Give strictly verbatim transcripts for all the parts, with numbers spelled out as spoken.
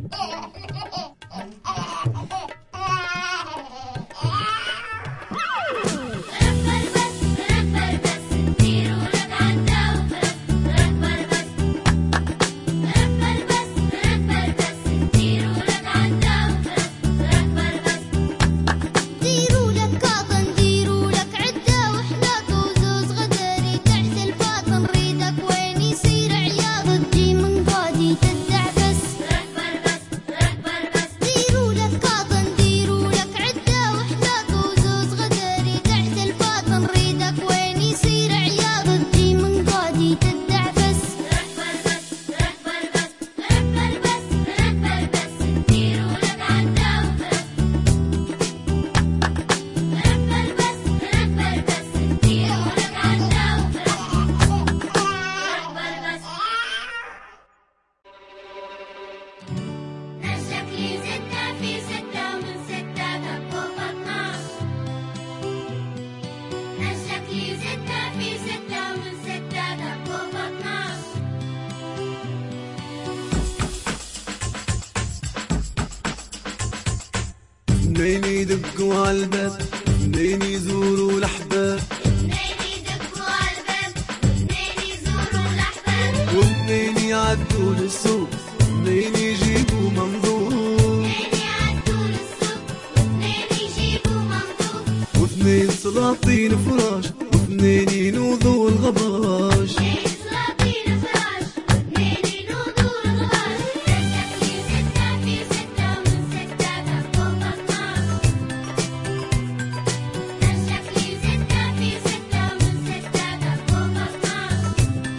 منين يدقوا عالباب، منين يزوروا الأحباب، منين يدقوا عالباب، منين يزوروا الأحباب، ومنين يعدوا للسوق، منين يجيبوا منظور، منين يعدوا للسوق، ومنين يجيبوا منظور، ومنين سلاطين فراش، ومنين ينوضوا الغباش، منين سلاطين فراش، ومنين ينوضوا الغباش. نشكلي ستة في ستة ومن ستة كفوق اتناش. نشكلي ستة في ستة ومن ستة كفوق اتناش.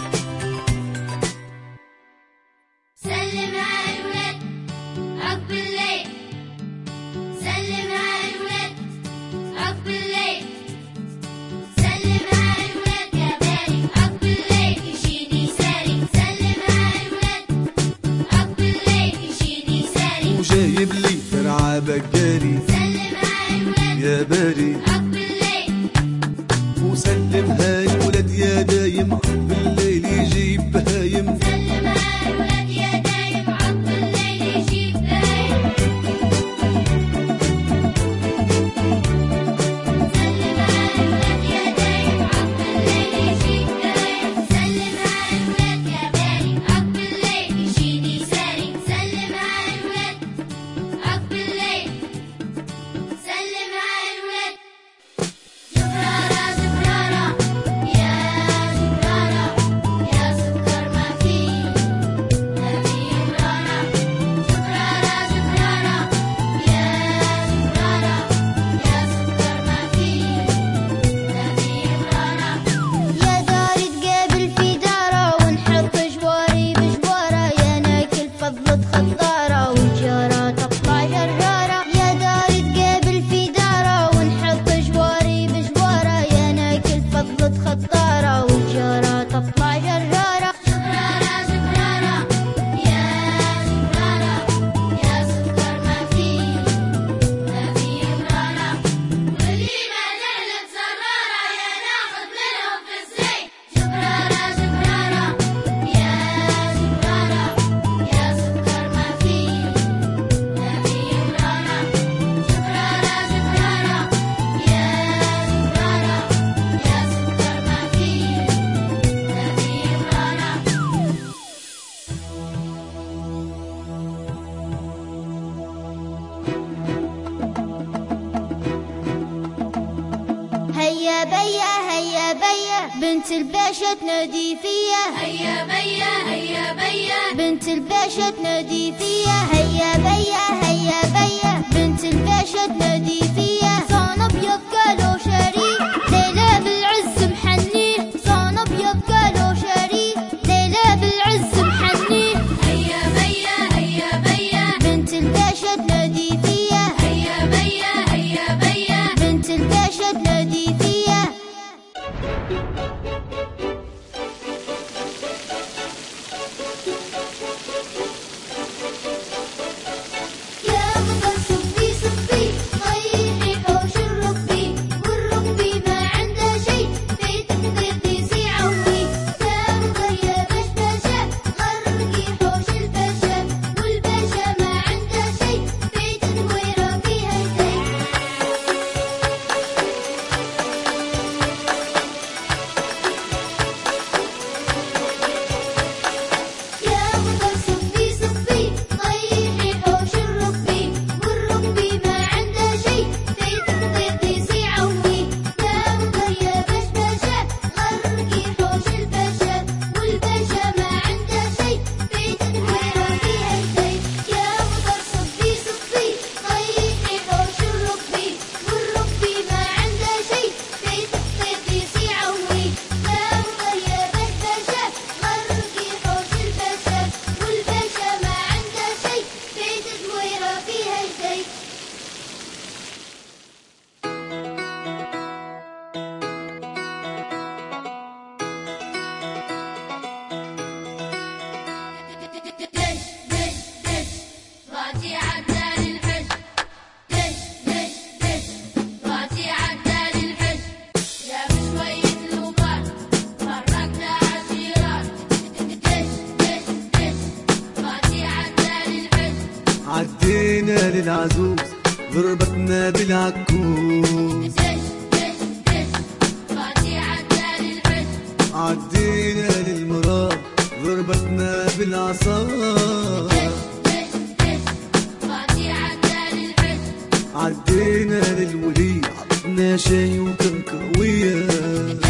سلم عالولاد عقب الليل، سلم عالولاد عقب الليل، سلم عالولاد يا باري عقب الليل يجيني ساري، سلم عالولاد عقب الليل يجيني ساري، وجايب لي فرعة بقاري، سلم عالولاد يا باري عقب الليل، وسلم هاي ولد يا دايم عقب الليل يجيب بهايم، سلم عالولاد يا دايم عقب الليل يجيب بايم، سلم عالولاد يا دايم عقب الليل يجيب بايم، سلم عالولاد يا باري عقب الليل يجيني ساري، سلم عالولاد عقب الليل، سلم عالولاد. زهرة زهرة يا زهرة يا سكر ما فيه نبي مرارة، زهرة زهرة يا زهرة يا سكر ما فيه نبي مرارة. يا دار تقابل في دارة ونحط جواري بجوارة، يا ناكل فضلة خضارة والجارة تطلع جرارة، يا دار تقابل في دارة ونحط جواري بجوارة، يا ناكل فضلة خضارة والجارة تطلع جرارة. زهرة زهرة يا زهرة يا سكر ما فيه نبي مرارة، واللي ما نهلك زرارة يا ناخد منهم في الزيت. زهرة زهرة يا زهرة يا سكر ما فيه نبي مرارة، زهرة زهرة يا زهرة يا سكر ما فيه نبي مرارة. هيا بيا هيا بيا بنت الباشا تنادي فيا، هيا بيا هيا بيا بنت الباشا تنادي فيا، هيا بيا هيا بيا بنت الباشا تنادي فيا. صان ابيض قالوا شريك ليلى بالعز محنين، صان ابيض قالوا شريك ليلى بالعز محنين، هيا بيا هيا بيا بنت الباشا تنادي فيا، هيا بيا هيا بيا بنت الباشا تنادي فيا. يا مطر صبي صبي دش دش دش راسي عدى للحج دش دش دش راسي عدى للحج يا بشوية لوبات فرقنا عشيرات دش دش دش راسي عدى للحج عدينا للعزوز ضربتنا بالعكوز دش دش دش راسي عدى للحج عدينا للمراد ضربتنا بالعصا عدينا للولي عطنا شاي وكركوية